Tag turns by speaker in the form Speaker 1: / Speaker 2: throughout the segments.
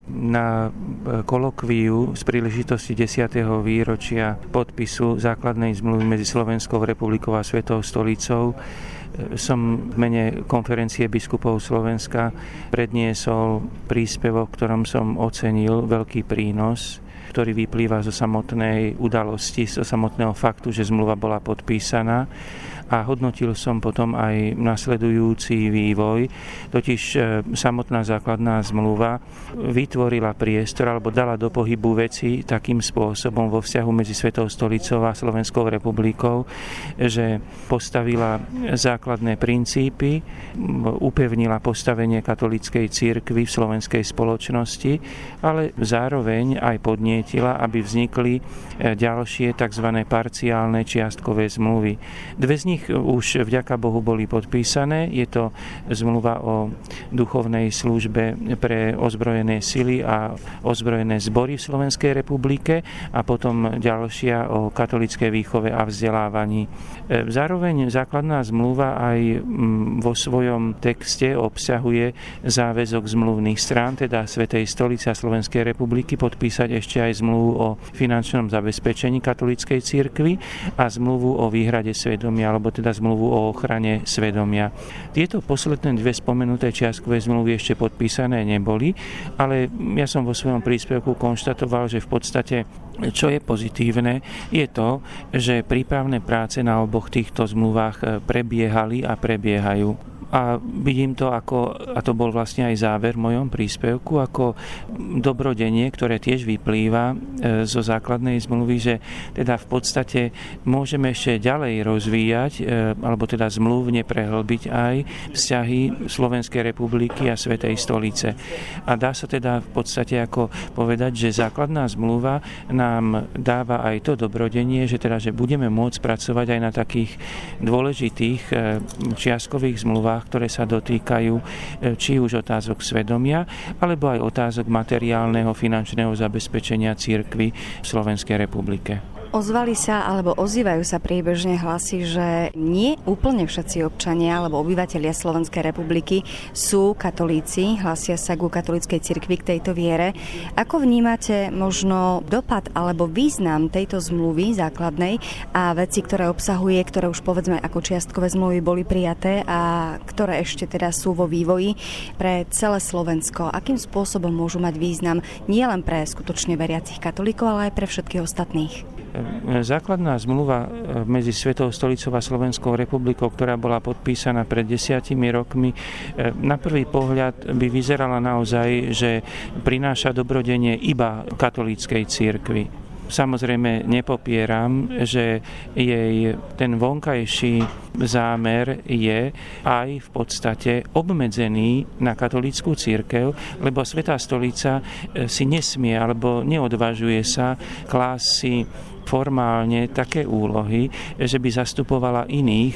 Speaker 1: Na kolokviu z príležitosti 10. výročia podpisu základnej zmluvy medzi Slovenskou republikou a Svetou stolicou som v mene Konferencie biskupov Slovenska predniesol príspevok, v ktorom som ocenil veľký prínos, ktorý vyplýva zo samotnej udalosti, zo samotného faktu, že zmluva bola podpísaná. A hodnotil som potom aj nasledujúci vývoj, totiž samotná základná zmluva vytvorila priestor alebo dala do pohybu veci takým spôsobom vo vzťahu medzi Svetou stolicou a Slovenskou republikou, že postavila základné princípy, upevnila postavenie katolíckej cirkvi v slovenskej spoločnosti, ale zároveň aj podnietila, aby vznikli ďalšie tzv. Parciálne čiastkové zmluvy. Dve z nich už vďaka Bohu boli podpísané. Je to zmluva o duchovnej službe pre ozbrojené sily a ozbrojené zbory v Slovenskej republike a potom ďalšia o katolíckej výchove a vzdelávaní. Zároveň základná zmluva aj vo svojom texte obsahuje záväzok zmluvných strán, teda Svätej stolice a Slovenskej republiky, podpísať ešte aj zmluvu o finančnom zabezpečení katolíckej cirkvi a zmluvu o výhrade svedomia, alebo teda zmluvu o ochrane svedomia. Tieto posledné dve spomenuté čiastkové zmluvy ešte podpísané neboli, ale ja som vo svojom príspevku konštatoval, že v podstate čo je pozitívne, je to, že prípravné práce na oboch týchto zmluvách prebiehali a prebiehajú. A vidím to ako, a to bol vlastne aj záver v mojom príspevku, ako dobrodenie, ktoré tiež vyplýva zo základnej zmluvy, že teda v podstate môžeme ešte ďalej rozvíjať, alebo teda zmluvne prehlbiť aj vzťahy Slovenskej republiky a Svätej stolice. A dá sa teda v podstate ako povedať, že základná zmluva nám dáva aj to dobrodenie, že budeme môcť pracovať aj na takých dôležitých čiastkových zmluvách, ktoré sa dotýkajú či už otázok svedomia, alebo aj otázok materiálneho finančného zabezpečenia cirkvi v Slovenskej republike.
Speaker 2: Ozvali sa alebo ozývajú sa priebežne hlasy, že nie úplne všetci občania alebo obyvatelia Slovenskej republiky sú katolíci, hlasia sa ku katolíckej cirkvi, k tejto viere. Ako vnímate možno dopad alebo význam tejto zmluvy základnej a veci, ktoré obsahuje, ktoré už povedzme ako čiastkové zmluvy boli prijaté a ktoré ešte teda sú vo vývoji pre celé Slovensko? Akým spôsobom môžu mať význam nielen pre skutočne veriacich katolíkov, ale aj pre všetkých ostatných?
Speaker 1: Základná zmluva medzi Svetou stolicou a Slovenskou republikou, ktorá bola podpísaná pred 10 rokmi, na prvý pohľad by vyzerala naozaj, že prináša dobrodenie iba katolíckej cirkvi. Samozrejme nepopieram, že jej ten vonkajší zámer je aj v podstate obmedzený na katolícku cirkev, lebo Svätá stolica si nesmie alebo neodvažuje sa klásť si formálne také úlohy, že by zastupovala iných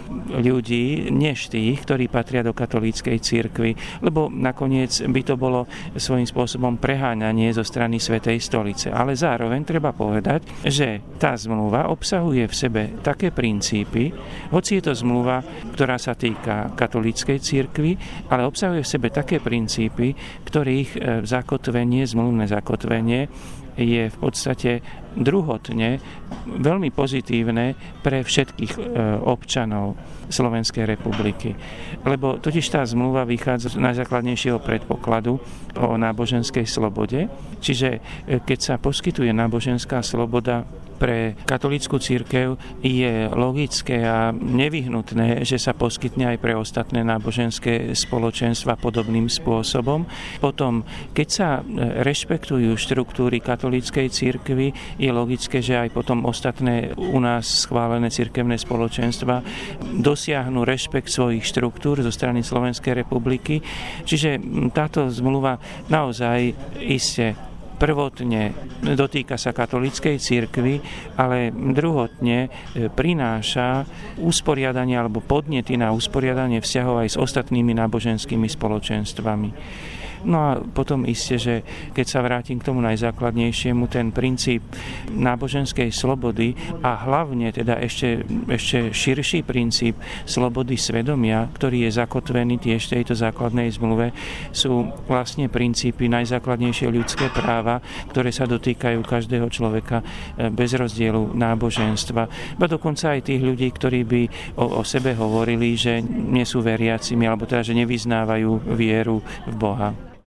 Speaker 1: ľudí, než tých, ktorí patria do katolíckej cirkvi, lebo nakoniec by to bolo svojím spôsobom preháňanie zo strany Svätej stolice. Ale zároveň treba povedať, že tá zmluva obsahuje v sebe také princípy, hoci je to zmluva, ktorá sa týka katolíckej cirkvi, ale obsahuje v sebe také princípy, ktorých zakotvenie, zmluvné zakotvenie je v podstate druhotne veľmi pozitívne pre všetkých občanov Slovenskej republiky. Lebo totiž tá zmluva vychádza z najzákladnejšieho predpokladu o náboženskej slobode. Čiže keď sa poskytuje náboženská sloboda pre katolícku cirkev, je logické a nevyhnutné, že sa poskytne aj pre ostatné náboženské spoločenstva podobným spôsobom. Potom, keď sa rešpektujú štruktúry katolíckej cirkvi, je logické, že aj potom ostatné u nás schválené cirkevné spoločenstva dosiahnu rešpekt svojich štruktúr zo strany Slovenskej republiky. Čiže táto zmluva naozaj iste prvotne dotýka sa katolíckej cirkvi, ale druhotne prináša usporiadanie alebo podnety na usporiadanie vzťahov aj s ostatnými náboženskými spoločenstvami. No a potom isté, že keď sa vrátim k tomu najzákladnejšiemu, ten princíp náboženskej slobody a hlavne teda ešte širší princíp slobody svedomia, ktorý je zakotvený tiež v tejto základnej zmluve, sú vlastne princípy najzákladnejšie ľudské práva, ktoré sa dotýkajú každého človeka bez rozdielu náboženstva. Ba dokonca aj tých ľudí, ktorí by o sebe hovorili, že nie sú veriacimi, alebo teda, že nevyznávajú vieru v Boha.